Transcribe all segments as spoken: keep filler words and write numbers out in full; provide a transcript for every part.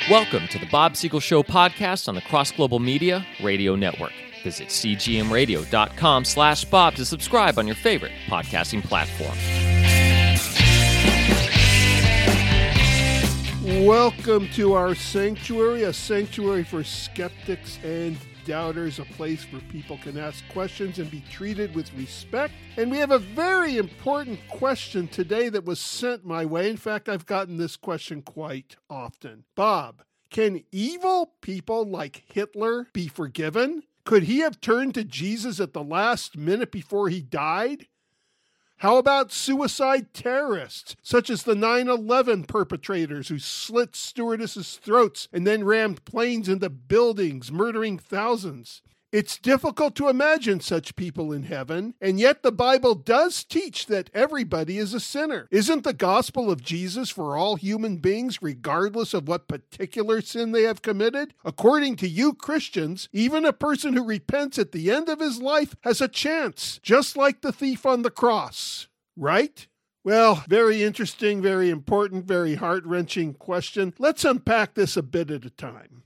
Welcome to the Bob Siegel Show podcast on the Cross Global Media Radio Network. Visit cgmradio.com slash Bob to subscribe on your favorite podcasting platform. Welcome to our sanctuary, a sanctuary for skeptics and doubters, a place where people can ask questions and be treated with respect. And we have a very important question today that was sent my way. In fact, I've gotten this question quite often. Bob, can evil people like Hitler be forgiven? Could he have turned to Jesus at the last minute before he died? How about suicide terrorists, such as the nine eleven perpetrators who slit stewardesses' throats and then rammed planes into buildings, murdering thousands? It's difficult to imagine such people in heaven, and yet the Bible does teach that everybody is a sinner. Isn't the gospel of Jesus for all human beings, regardless of what particular sin they have committed? According to you Christians, even a person who repents at the end of his life has a chance, just like the thief on the cross, right? Well, very interesting, very important, very heart-wrenching question. Let's unpack this a bit at a time.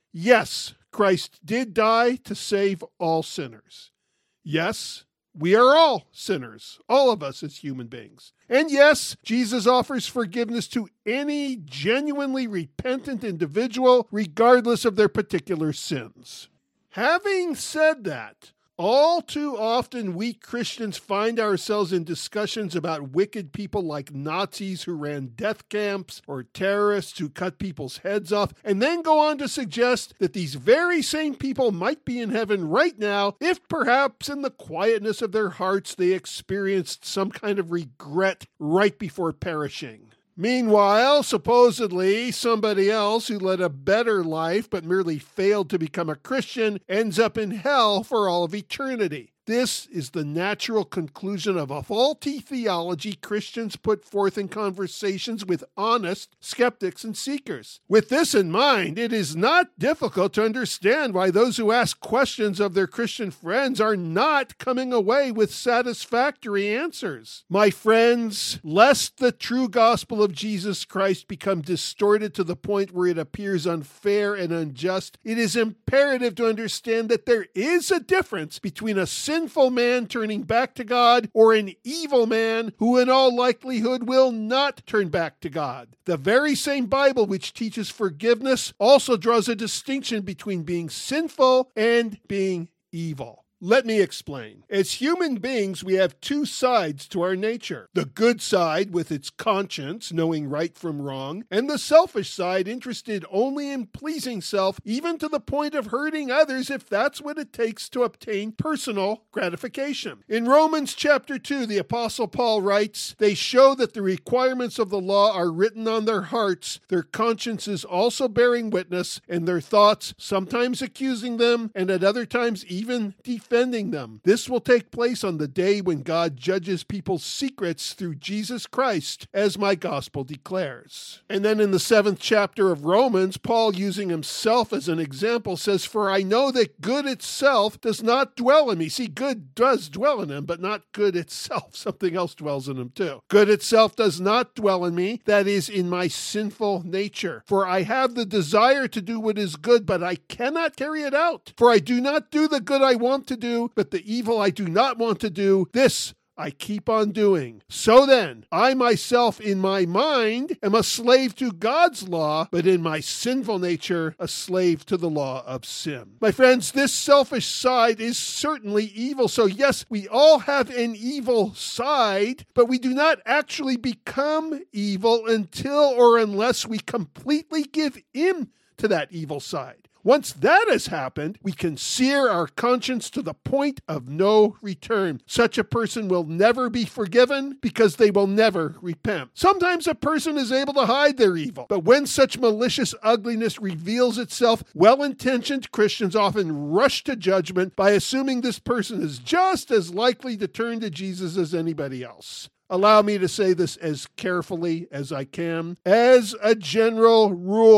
Yes, Christ did die to save all sinners. Yes, we are all sinners, all of us as human beings. And yes, Jesus offers forgiveness to any genuinely repentant individual, regardless of their particular sins. Having said that, all too often we Christians find ourselves in discussions about wicked people like Nazis who ran death camps or terrorists who cut people's heads off, and then go on to suggest that these very same people might be in heaven right now if perhaps in the quietness of their hearts they experienced some kind of regret right before perishing. Meanwhile, supposedly, somebody else who led a better life but merely failed to become a Christian ends up in hell for all of eternity. This is the natural conclusion of a faulty theology Christians put forth in conversations with honest skeptics and seekers. With this in mind, it is not difficult to understand why those who ask questions of their Christian friends are not coming away with satisfactory answers. My friends, lest the true gospel of Jesus Christ become distorted to the point where it appears unfair and unjust, it is imperative to understand that there is a difference between a sin sinful man turning back to God or an evil man who in all likelihood will not turn back to God. The very same Bible which teaches forgiveness also draws a distinction between being sinful and being evil. Let me explain. As human beings, we have two sides to our nature. The good side with its conscience, knowing right from wrong, and the selfish side interested only in pleasing self, even to the point of hurting others if that's what it takes to obtain personal gratification. In Romans chapter two, the Apostle Paul writes, "They show that the requirements of the law are written on their hearts, their consciences also bearing witness, and their thoughts sometimes accusing them, and at other times even defending defending them. This will take place on the day when God judges people's secrets through Jesus Christ, as my gospel declares." And then in the seventh chapter of Romans, Paul, using himself as an example, says, "For I know that good itself does not dwell in me." See, good does dwell in him, but not good itself. Something else dwells in him too. "Good itself does not dwell in me, that is, in my sinful nature. For I have the desire to do what is good, but I cannot carry it out. For I do not do the good I want to do, but the evil I do not want to do, this I keep on doing. So then, I myself in my mind am a slave to God's law, but in my sinful nature, a slave to the law of sin." My friends, this selfish side is certainly evil. So yes, we all have an evil side, but we do not actually become evil until or unless we completely give in to that evil side. Once that has happened, we can sear our conscience to the point of no return. Such a person will never be forgiven because they will never repent. Sometimes a person is able to hide their evil, but when such malicious ugliness reveals itself, well-intentioned Christians often rush to judgment by assuming this person is just as likely to turn to Jesus as anybody else. Allow me to say this as carefully as I can. As a general rule,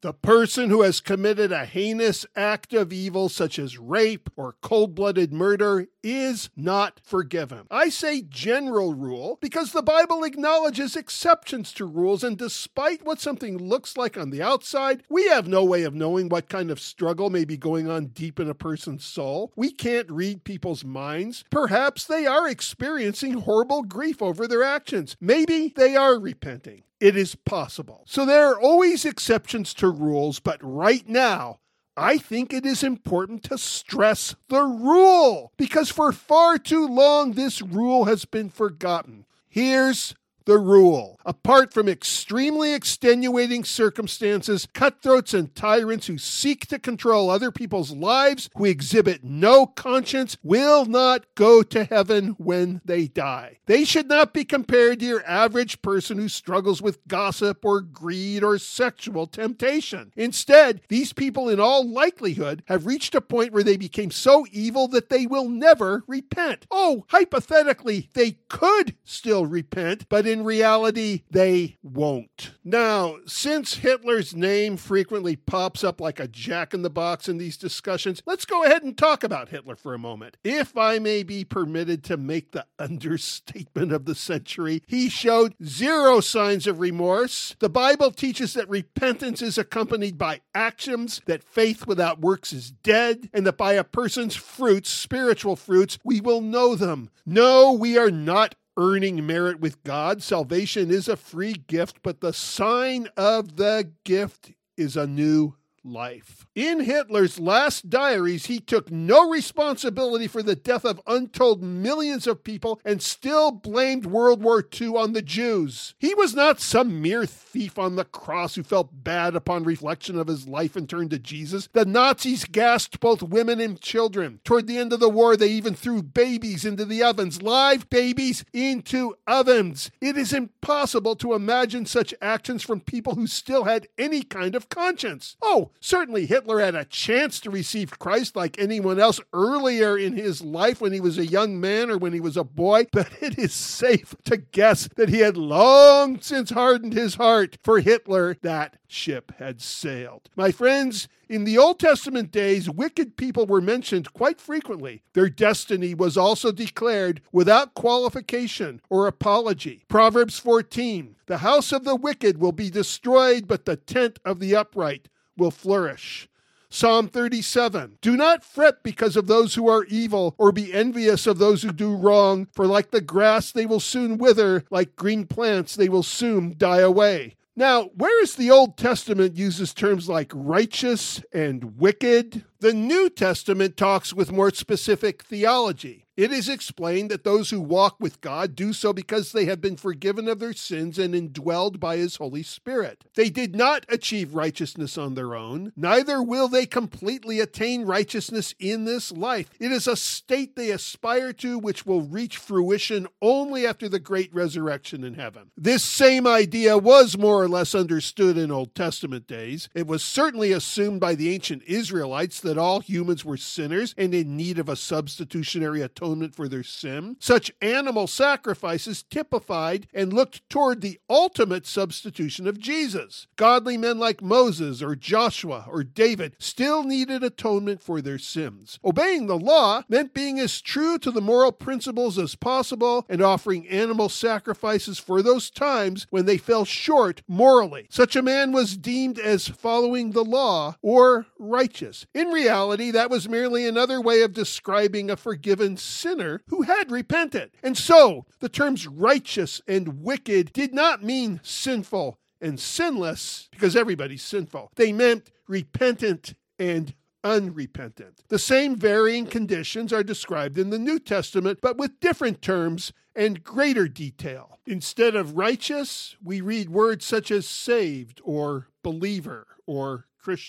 The person who has committed a heinous act of evil such as rape or cold-blooded murder is not forgiven. I say general rule because the Bible acknowledges exceptions to rules, and despite what something looks like on the outside, we have no way of knowing what kind of struggle may be going on deep in a person's soul. We can't read people's minds. Perhaps they are experiencing horrible grief over their actions. Maybe they are repenting. It is possible. So there are always exceptions to rules, but right now, I think it is important to stress the rule, because for far too long this rule has been forgotten. Here's the rule. Apart from extremely extenuating circumstances, cutthroats and tyrants who seek to control other people's lives, who exhibit no conscience, will not go to heaven when they die. They should not be compared to your average person who struggles with gossip or greed or sexual temptation. Instead, these people in all likelihood have reached a point where they became so evil that they will never repent. Oh, hypothetically, they could still repent, but in reality, they won't. Now, since Hitler's name frequently pops up like a jack-in-the-box in these discussions, let's go ahead and talk about Hitler for a moment. If I may be permitted to make the understatement of the century, he showed zero signs of remorse. The Bible teaches that repentance is accompanied by actions, that faith without works is dead, and that by a person's fruits, spiritual fruits, we will know them. No, we are not earning merit with God. Salvation is a free gift, but the sign of the gift is a new life. In Hitler's last diaries, he took no responsibility for the death of untold millions of people and still blamed World War Two on the Jews. He was not some mere thief on the cross who felt bad upon reflection of his life and turned to Jesus. The Nazis gassed both women and children. Toward the end of the war, they even threw babies into the ovens, live babies into ovens. It is impossible to imagine such actions from people who still had any kind of conscience. Oh, certainly Hitler had a chance to receive Christ like anyone else earlier in his life when he was a young man or when he was a boy, but it is safe to guess that he had long since hardened his heart. For Hitler, that ship had sailed. My friends, in the Old Testament days, wicked people were mentioned quite frequently. Their destiny was also declared without qualification or apology. Proverbs fourteen, the house of the wicked will be destroyed, but the tent of the upright will flourish. Psalm thirty-seven, do not fret because of those who are evil, or be envious of those who do wrong, for like the grass they will soon wither, like green plants they will soon die away. Now, whereas the Old Testament uses terms like righteous and wicked, the New Testament talks with more specific theology. It is explained that those who walk with God do so because they have been forgiven of their sins and indwelled by His Holy Spirit. They did not achieve righteousness on their own, neither will they completely attain righteousness in this life. It is a state they aspire to which will reach fruition only after the great resurrection in heaven. This same idea was more or less understood in Old Testament days. It was certainly assumed by the ancient Israelites that all humans were sinners and in need of a substitutionary atonement for their sin. Such animal sacrifices typified and looked toward the ultimate substitution of Jesus. Godly men like Moses or Joshua or David still needed atonement for their sins. Obeying the law meant being as true to the moral principles as possible and offering animal sacrifices for those times when they fell short morally. Such a man was deemed as following the law or righteous. In reality, that was merely another way of describing a forgiven sinner who had repented. And so, the terms righteous and wicked did not mean sinful and sinless, because everybody's sinful. They meant repentant and unrepentant. The same varying conditions are described in the New Testament, but with different terms and greater detail. Instead of righteous, we read words such as saved or believer or Christian.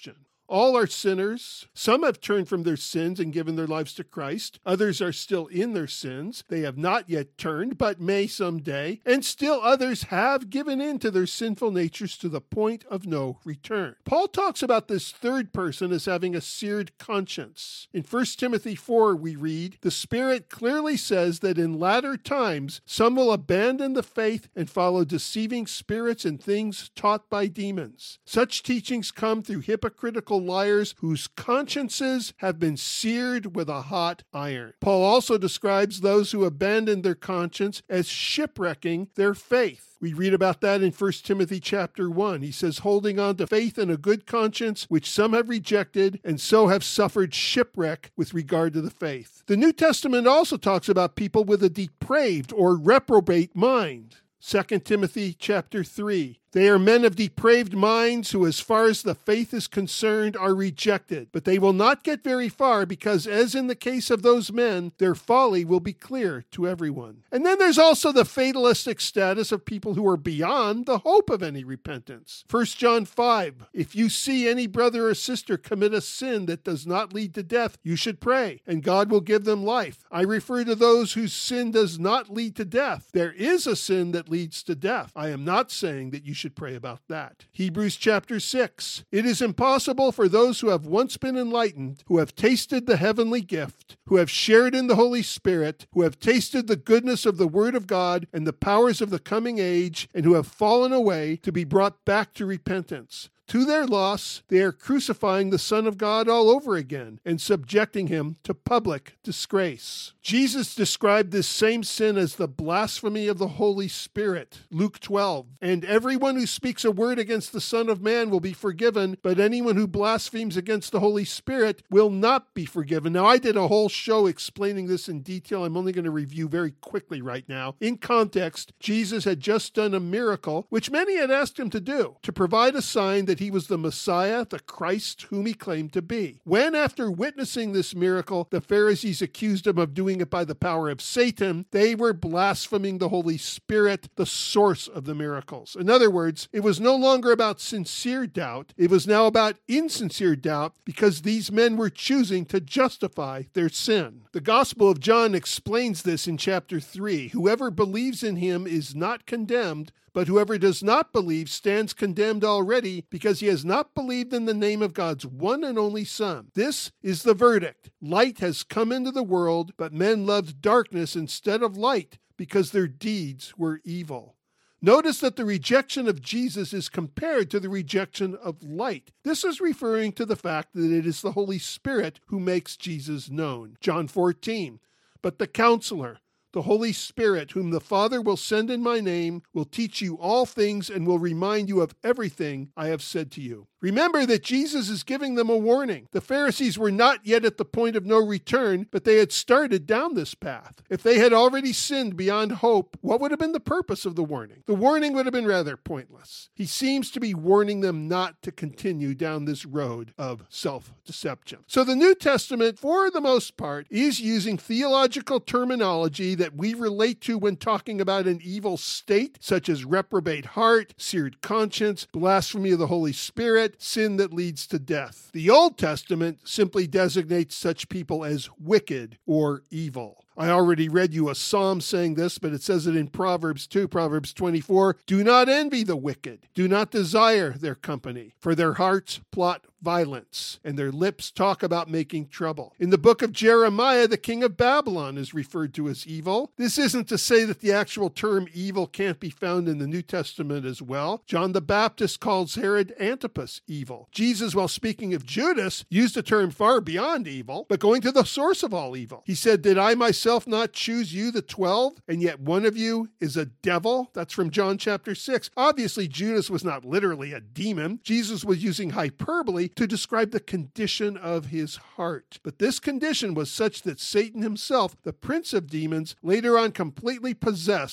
All are sinners. Some have turned from their sins and given their lives to Christ. Others are still in their sins. They have not yet turned, but may someday. And still others have given in to their sinful natures to the point of no return. Paul talks about this third person as having a seared conscience. In First Timothy four, we read, "The Spirit clearly says that in latter times some will abandon the faith and follow deceiving spirits and things taught by demons. Such teachings come through hypocritical liars whose consciences have been seared with a hot iron." Paul also describes those who abandon their conscience as shipwrecking their faith. We read about that in First Timothy chapter one. He says, "Holding on to faith and a good conscience, which some have rejected, and so have suffered shipwreck with regard to the faith." The New Testament also talks about people with a depraved or reprobate mind. Second Timothy chapter three. "They are men of depraved minds who, as far as the faith is concerned, are rejected. But they will not get very far because, as in the case of those men, their folly will be clear to everyone." And then there's also the fatalistic status of people who are beyond the hope of any repentance. First John five, "If you see any brother or sister commit a sin that does not lead to death, you should pray, and God will give them life." I refer to those whose sin does not lead to death. There is a sin that leads to death. I am not saying that you should pray about that. Hebrews chapter six. "It is impossible for those who have once been enlightened, who have tasted the heavenly gift, who have shared in the Holy Spirit, who have tasted the goodness of the Word of God and the powers of the coming age, and who have fallen away, to be brought back to repentance. To their loss, they are crucifying the Son of God all over again and subjecting him to public disgrace." Jesus described this same sin as the blasphemy of the Holy Spirit. Luke twelve, "And everyone who speaks a word against the Son of Man will be forgiven, but anyone who blasphemes against the Holy Spirit will not be forgiven." Now, I did a whole show explaining this in detail. I'm only going to review very quickly right now. In context, Jesus had just done a miracle, which many had asked him to do, to provide a sign that he was the Messiah, the Christ whom he claimed to be. When, after witnessing this miracle, the Pharisees accused him of doing it by the power of Satan, they were blaspheming the Holy Spirit, the source of the miracles. In other words, it was no longer about sincere doubt. It was now about insincere doubt because these men were choosing to justify their sin. The Gospel of John explains this in chapter three. "Whoever believes in him is not condemned, but whoever does not believe stands condemned already because he has not believed in the name of God's one and only Son. This is the verdict. Light has come into the world, but men loved darkness instead of light because their deeds were evil." Notice that the rejection of Jesus is compared to the rejection of light. This is referring to the fact that it is the Holy Spirit who makes Jesus known. John fourteen, "But the Counselor, the Holy Spirit, whom the Father will send in my name, will teach you all things and will remind you of everything I have said to you." Remember that Jesus is giving them a warning. The Pharisees were not yet at the point of no return, but they had started down this path. If they had already sinned beyond hope, what would have been the purpose of the warning? The warning would have been rather pointless. He seems to be warning them not to continue down this road of self-deception. So the New Testament, for the most part, is using theological terminology that we relate to when talking about an evil state, such as reprobate heart, seared conscience, blasphemy of the Holy Spirit, sin that leads to death. The Old Testament simply designates such people as wicked or evil. I already read you a psalm saying this, but it says it in Proverbs too, Proverbs twenty-four. "Do not envy the wicked. Do not desire their company, for their hearts plot violence, and their lips talk about making trouble." In the book of Jeremiah, the king of Babylon is referred to as evil. This isn't to say that the actual term evil can't be found in the New Testament as well. John the Baptist calls Herod Antipas evil. Jesus, while speaking of Judas, used a term far beyond evil, but going to the source of all evil. He said, "Did I myself not choose you, the twelve, and yet one of you is a devil?" That's from John chapter six. Obviously, Judas was not literally a demon. Jesus was using hyperbole to describe the condition of his heart. But this condition was such that Satan himself, the prince of demons, later on completely possessed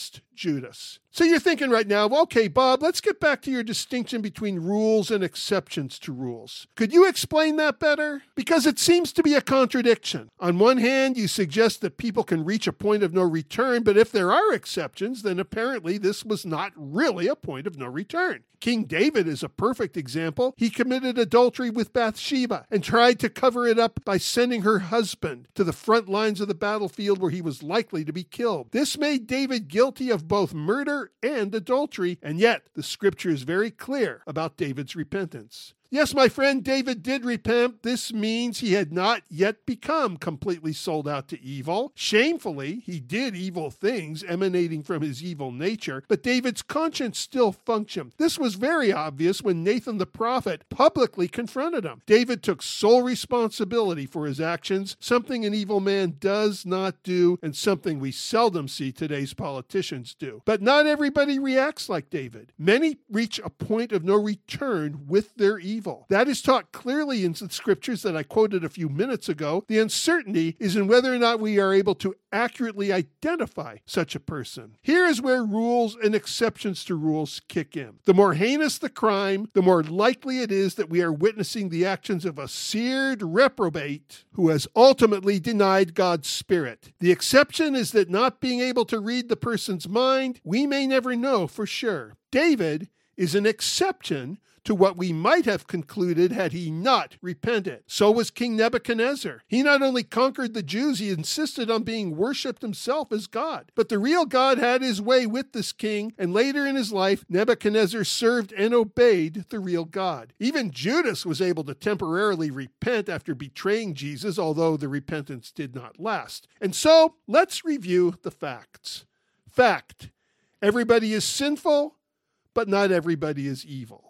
Judas. So you're thinking right now, okay, Bob, let's get back to your distinction between rules and exceptions to rules. Could you explain that better? Because it seems to be a contradiction. On one hand, you suggest that people can reach a point of no return, but if there are exceptions, then apparently this was not really a point of no return. King David is a perfect example. He committed adultery with Bathsheba and tried to cover it up by sending her husband to the front lines of the battlefield where he was likely to be killed. This made David guilty of both murder and adultery, and yet the scripture is very clear about David's repentance. Yes, my friend, David did repent. This means he had not yet become completely sold out to evil. Shamefully, he did evil things emanating from his evil nature, but David's conscience still functioned. This was very obvious when Nathan the prophet publicly confronted him. David took sole responsibility for his actions, something an evil man does not do, and something we seldom see today's politicians do. But not everybody reacts like David. Many reach a point of no return with their evil. That is taught clearly in the scriptures that I quoted a few minutes ago. The uncertainty is in whether or not we are able to accurately identify such a person. Here is where rules and exceptions to rules kick in. The more heinous the crime, the more likely it is that we are witnessing the actions of a seared reprobate who has ultimately denied God's Spirit. The exception is that not being able to read the person's mind, we may never know for sure. David is an exception to what we might have concluded had he not repented. So was King Nebuchadnezzar. He not only conquered the Jews, he insisted on being worshipped himself as God. But the real God had his way with this king, and later in his life, Nebuchadnezzar served and obeyed the real God. Even Judas was able to temporarily repent after betraying Jesus, although the repentance did not last. And so, let's review the facts. Fact: everybody is sinful, but not everybody is evil.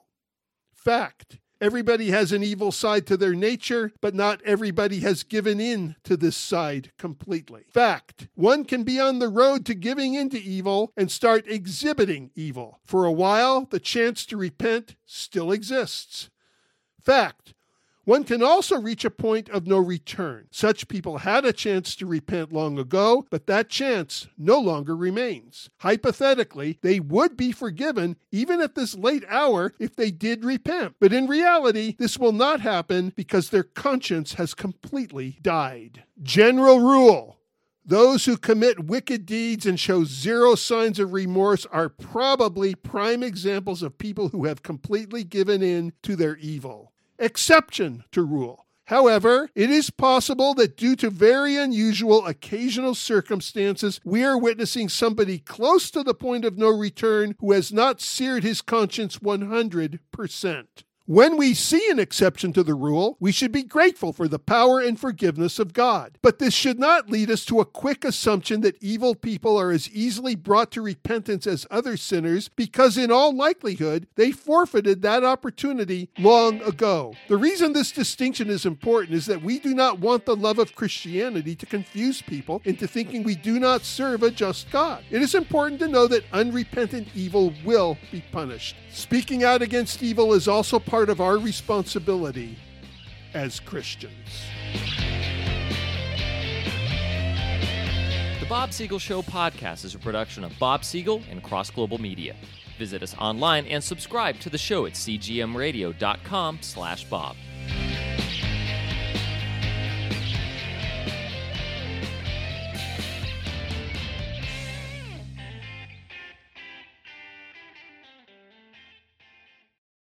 Fact: everybody has an evil side to their nature, but not everybody has given in to this side completely. Fact: one can be on the road to giving in to evil and start exhibiting evil. For a while, the chance to repent still exists. Fact: one can also reach a point of no return. Such people had a chance to repent long ago, but that chance no longer remains. Hypothetically, they would be forgiven even at this late hour if they did repent. But in reality, this will not happen because their conscience has completely died. General rule: those who commit wicked deeds and show zero signs of remorse are probably prime examples of people who have completely given in to their evil. Exception to rule: however, it is possible that due to very unusual occasional circumstances, we are witnessing somebody close to the point of no return who has not seared his conscience one hundred percent. When we see an exception to the rule, we should be grateful for the power and forgiveness of God. But this should not lead us to a quick assumption that evil people are as easily brought to repentance as other sinners, because in all likelihood, they forfeited that opportunity long ago. The reason this distinction is important is that we do not want the love of Christianity to confuse people into thinking we do not serve a just God. It is important to know that unrepentant evil will be punished. Speaking out against evil is also part of our responsibility as Christians. The Bob Siegel Show podcast is a production of Bob Siegel and Cross Global Media. Visit us online and subscribe to the show at c g m radio dot com slash bob.